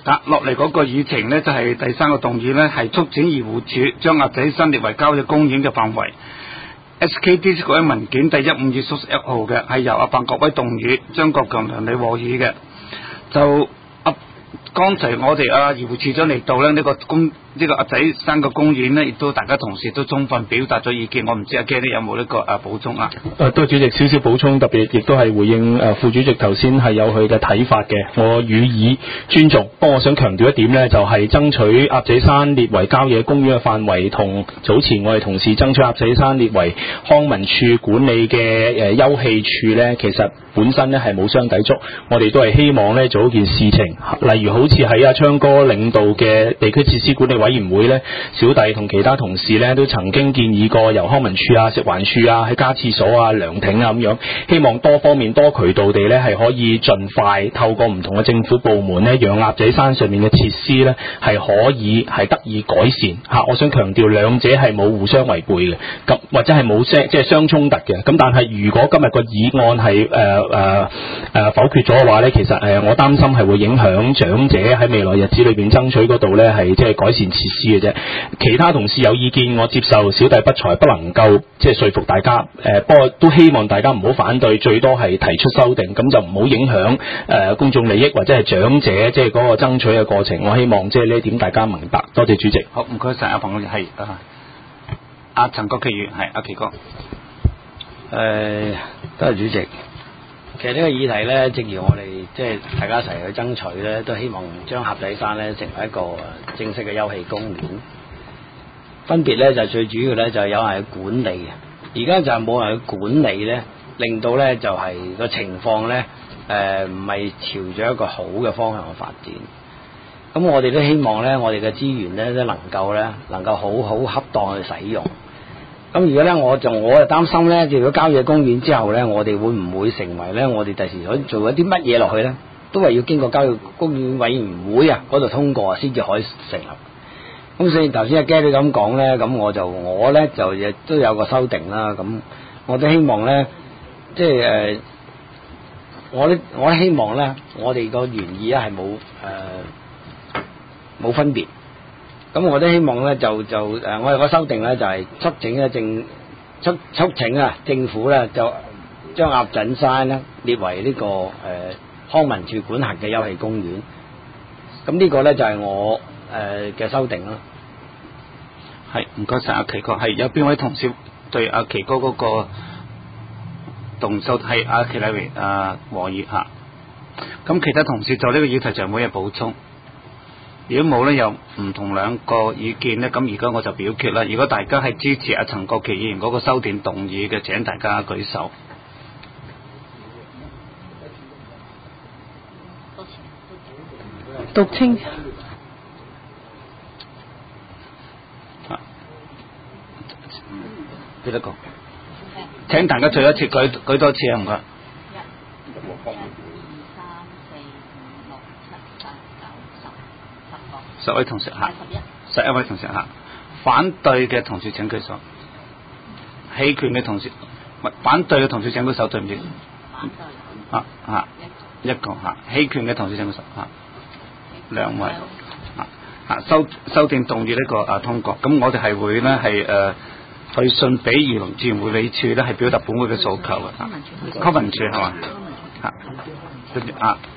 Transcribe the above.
落嚟嗰個議程呢，就係第三個動議呢，係促請漁護署將鴨仔山列為郊野公園嘅範圍。SKD 嗰啲文件第15/11號嘅係由阿范國威動議，張國強梁理和議嘅。就剛才我哋漁護署長嚟到呢，呢個鴨仔山個公園呢，亦都大家同事都充分表達咗意見。我唔知阿 Gary 有冇呢個補充啊？ 多謝主席少少補充，特別亦都係回應副主席頭先係有佢嘅睇法嘅，我予以尊重。不過我想強調一點呢，就係爭取鴨仔山列為郊野公園嘅範圍，同早前我哋同事爭取鴨仔山列為康文署管理嘅休憩處呢，其實本身呢係冇相抵觸。我哋都係希望呢做一件事情，例如好似喺阿昌哥領導嘅地區設施管理委員會呢，小弟同其他同事呢都曾經建議過由康文署啊、食環署啊喺加廁所啊、涼亭啊咁樣，希望多方面多渠道地呢係可以盡快透過唔同嘅政府部門呢，讓鴨仔山上面嘅設施呢係可以係得以改善嚇。我想強調兩者係冇互相違背嘅，咁或者係冇即係相衝突嘅。咁但係如果今日個議案係否決咗嘅話呢，其實我擔心係會影響長者喺未來日子裏邊爭取嗰度呢係即係改善設施嘅啫。其他同事有意見我接受，小弟不才不能夠即係說服大家。不過都希望大家唔好反對，最多係提出修訂，咁就唔好影響公眾利益或者係長者即係嗰個爭取嘅過程。我希望即係呢一點大家明白。多謝主席。 好，唔該晒阿彭議員，係阿陳國基議員，係阿奇哥。 多謝主席。其實呢個議題呢，正如我哋即係大家一齊去爭取呢，都希望將鴨仔山呢成為一個正式嘅休憩公園。分別呢，就最主要呢，就係有人去管理嘅，而家就係冇人去管理呢，令到呢就係個情況呢唔係朝咗一個好嘅方向去發展。咁我哋都希望呢，我哋嘅資源呢，都能夠好好恰當去使用。咁如果咧，我就擔心咧，如果郊野公園之後咧，我哋會唔會成為咧，我哋第時可以做一啲乜嘢落去咧，都係要經過郊野公園委員會嗰度通過先至可以成立。咁所以頭先阿 Gary 咁講咧，咁我咧就亦都有個修訂啦。咁我都希望咧，即係我都希望咧，我哋個原意咧係冇分別。咁我都希望咧我哋個修訂咧就係促請政府咧就將鴨仔山咧列為呢個康文署管轄嘅休憩公園。咁呢個咧就係我嘅修訂啦。 係，唔該晒阿奇哥。係有邊位同事對阿奇哥嗰個動修係阿奇麗榮和議嚇？咁其他同事就呢個議題就冇嘢補充。如果冇咧，有唔同兩個意見咧，咁而家我就表決啦。如果大家係支持阿陳國基議員嗰個修訂動議嘅，請大家舉手。 讀清。 幾多個？請大家再一次舉多次啊！唔該。10位同事嚇，11位同事嚇，反對嘅同事請舉手，棄權嘅同事，反對嘅同事請舉手，對唔住。反對。一個嚇，棄權嘅同事請舉手嚇，2位修訂動議呢個通過。咁我哋係會呢係去信俾漁農自然護理署呢係表達本會嘅訴求嘅。康文署係嘛？